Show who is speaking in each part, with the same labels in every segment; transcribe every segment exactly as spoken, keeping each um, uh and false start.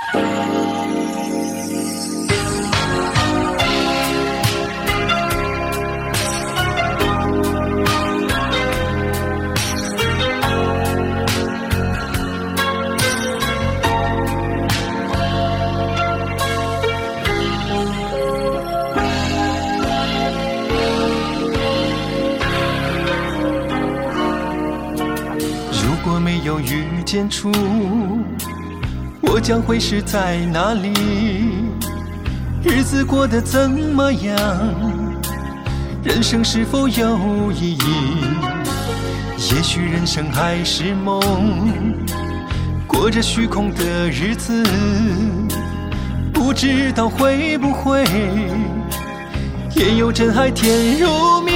Speaker 1: 有遇见处，我将会是在哪里？日子过得怎么样？人生是否有意义？也许人生还是梦，过着虚空的日子，不知道会不会也有真爱甜如蜜。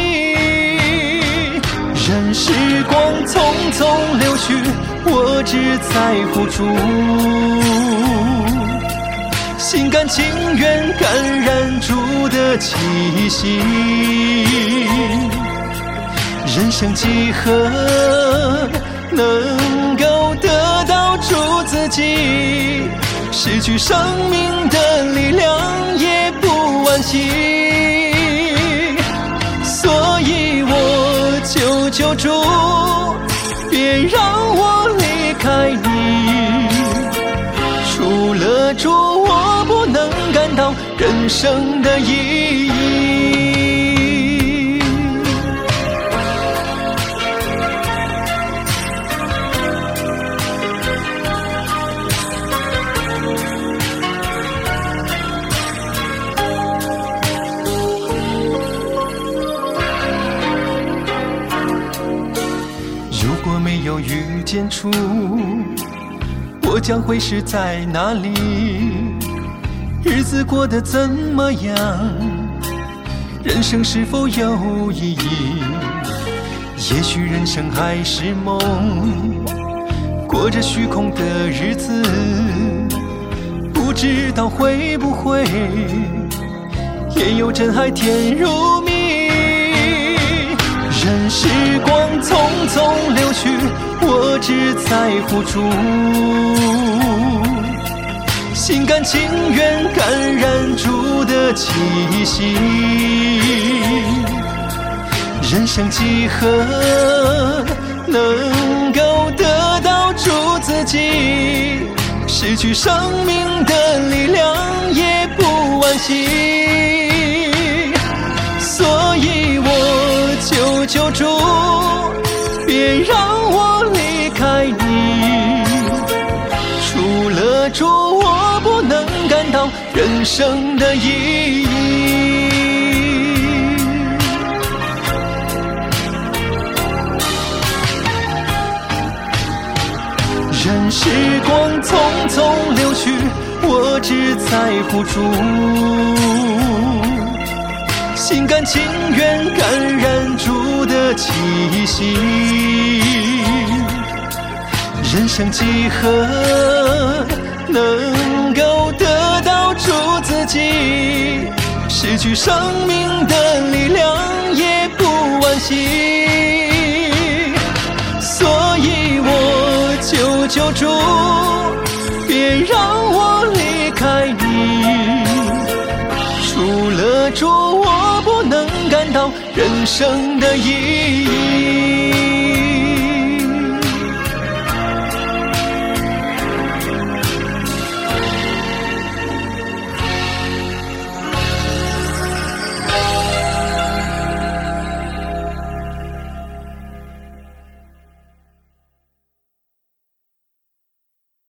Speaker 1: 任时光匆匆流去，我只在付出，心甘情愿感染出的气息。人生几何能够得到出自己？失去生命的力量也不惋惜。所以我求求主，别让我离开你。除了主，我不能感到人生的意义。没有遇见处，我将会是在哪里？日子过得怎么样？人生是否有意义？也许人生还是梦，过着虚空的日子，不知道会不会也有真爱甜如蜜。任时光匆匆流去，我只在付出，心甘情愿感染主的气息。人生几何能够得到主自己？失去生命的力量也不惋惜。所以我求求主，别让我离开你。除了主，我不能感到人生的意义。任时光匆匆流去，我只在付出，心甘情愿感染主的气息。人生几何能够得到主自己？失去生命的力量也不惋惜。所以我求求主，别让我离开你。除了主，我不能感到人生的意义。